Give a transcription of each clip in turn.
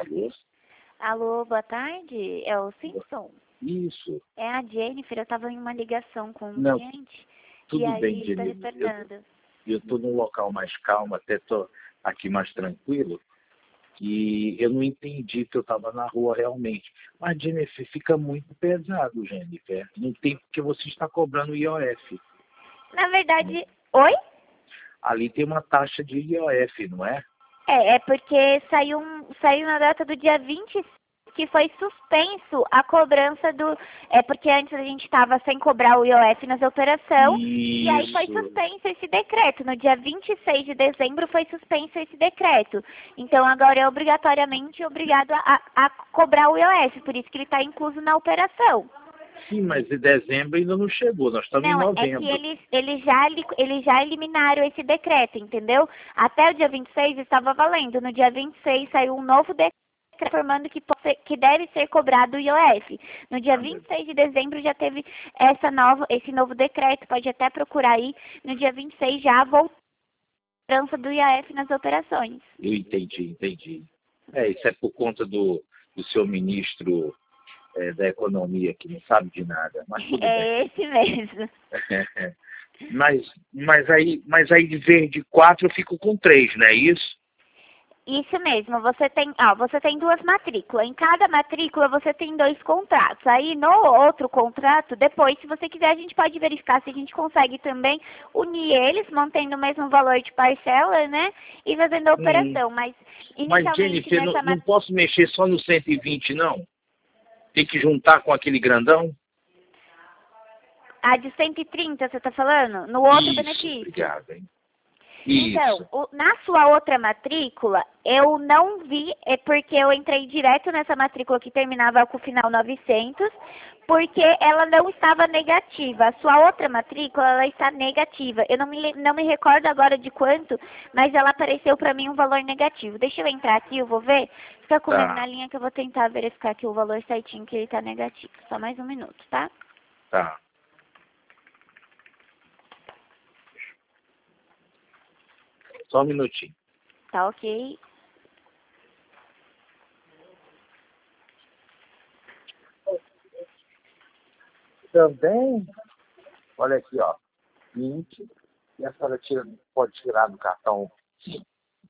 Alô? Alô, boa tarde. É o Simpson? Isso. É a Jennifer. Eu estava em uma ligação com um Não, cliente. tudo e bem, aí estou Jennifer. retornando. Eu estou num local mais calmo, até estou aqui mais tranquilo, e eu não entendi que eu estava na rua realmente. Mas, Jennifer, fica muito pesado, Jennifer. Não tem porque você está cobrando IOF. Na verdade... Oi? Ali tem uma taxa de IOF, não é? É porque saiu na data do dia 20 que foi suspenso a cobrança do... É porque antes a gente estava sem cobrar o IOF nas operações. E aí foi Isso. suspenso esse decreto. No dia 26 de dezembro foi suspenso esse decreto. Então agora é obrigatoriamente obrigado a cobrar o IOF. Por isso que ele está incluso na operação. Sim, mas em dezembro ainda não chegou. Nós estamos em Não, é que novembro. eles já eliminaram esse decreto, entendeu? Até o dia 26 estava valendo. No dia 26 saiu um novo decreto informando que deve ser cobrado o IOF. No dia 26 de dezembro já teve esse novo decreto. Pode até procurar aí. No dia 26 já voltou a cobrança do IOF nas operações. Eu entendi. Isso é por conta do seu ministro da Economia, que não sabe de nada, mas tudo bem. É esse mesmo. mas aí de vez de 4 eu fico com 3, não é isso? Isso mesmo, você tem duas matrículas. Em cada matrícula você tem 2 contratos. Aí no outro contrato, depois, se você quiser, a gente pode verificar se a gente consegue também unir eles, mantendo o mesmo valor de parcela, né? E fazendo a operação. Mas inicialmente Jennifer, não posso mexer só no 120, não? Tem que juntar com aquele grandão? A de 130, você está falando? No outro Isso, benefício. Obrigado, hein? Então, na sua outra matrícula, eu não vi, é porque eu entrei direto nessa matrícula que terminava com o final 900, porque ela não estava negativa. A sua outra matrícula, ela está negativa. Eu não me recordo agora de quanto, mas ela apareceu para mim um valor negativo. Deixa eu entrar aqui, eu vou ver. Fica comigo na linha que eu vou tentar verificar aqui o valor certinho que ele está negativo. Só mais um minuto, tá? Tá. Só um minutinho. Tá ok. Também, olha aqui, ó, 20, e a senhora pode tirar do cartão 5.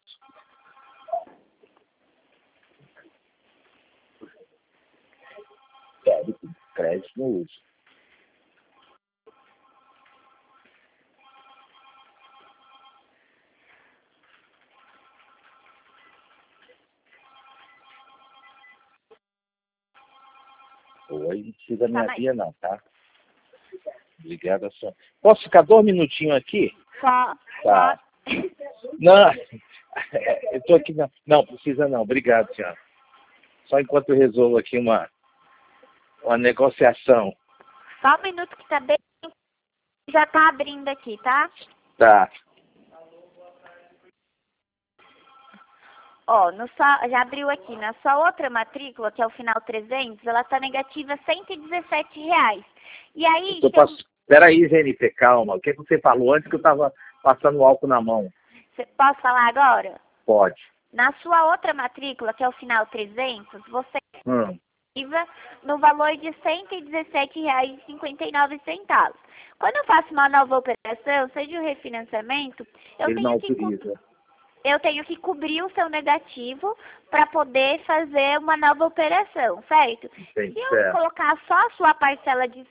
Débito, crédito no uso. Oi, não precisa me abrir não, tá? Obrigado, senhora. Posso ficar 2 minutinhos aqui? Só. Tá. Não, eu tô aqui não. Não, precisa não. Obrigado, senhora. Só enquanto eu resolvo aqui uma negociação. Só um minuto que tá bem... Já tá abrindo aqui, tá? Tá. Ó, já abriu aqui. Na sua outra matrícula, que é o final 300, ela tá negativa R$117. E aí... Peraí, Jennifer, calma. O que você falou antes que eu estava passando álcool na mão? Posso falar agora? Pode. Na sua outra matrícula, que é o final 300, você negativa no valor de R$117,59. Quando eu faço uma nova operação, seja um refinanciamento, eu tenho que cobrir o seu negativo para poder fazer uma nova operação, certo? Se eu colocar só a sua parcela de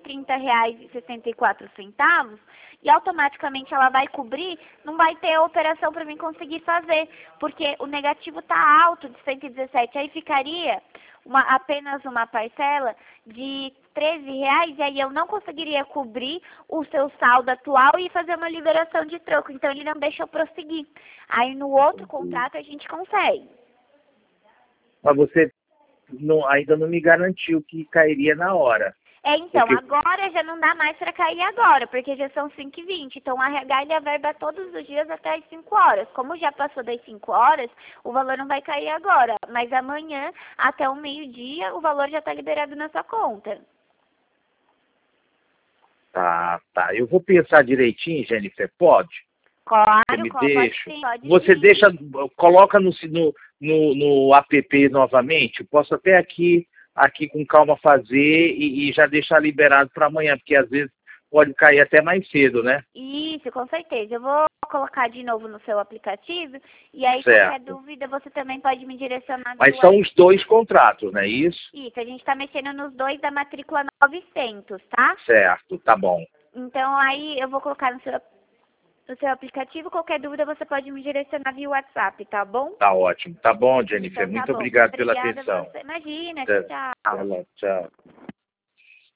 R$130,64 e automaticamente ela vai cobrir, não vai ter operação para mim conseguir fazer, porque o negativo está alto de 117, aí ficaria apenas uma parcela de R$13, e aí eu não conseguiria cobrir o seu saldo atual e fazer uma liberação de troco. Então, ele não deixa eu prosseguir. Aí, no outro contrato, a gente consegue. Mas você ainda não me garantiu que cairia na hora. Então, agora já não dá mais para cair agora, porque já são 5h20. Então, a RH ele averba todos os dias até as 5 horas. Como já passou das 5 horas, o valor não vai cair agora. Mas amanhã, até o meio-dia, o valor já está liberado na sua conta. Tá. Eu vou pensar direitinho, Jennifer, pode? Claro, Você me pode deixa? sim, pode Você sim. deixa, coloca no app novamente? Eu posso até aqui com calma fazer e já deixar liberado para amanhã, porque às vezes pode cair até mais cedo, né? Isso, com certeza. Eu vou colocar de novo no seu aplicativo e aí qualquer Certo. dúvida você também pode me direcionar Mas via são os dois contratos, não é isso? Isso, a gente está mexendo nos dois da matrícula 900, tá? Certo, tá bom. Então aí eu vou colocar no seu aplicativo, qualquer dúvida você pode me direcionar via WhatsApp, tá bom? Tá ótimo. Tá bom, Jennifer. Então tá Muito bom. obrigado pela Obrigada a atenção. você. Imagina, Tchau. tchau. Tchau.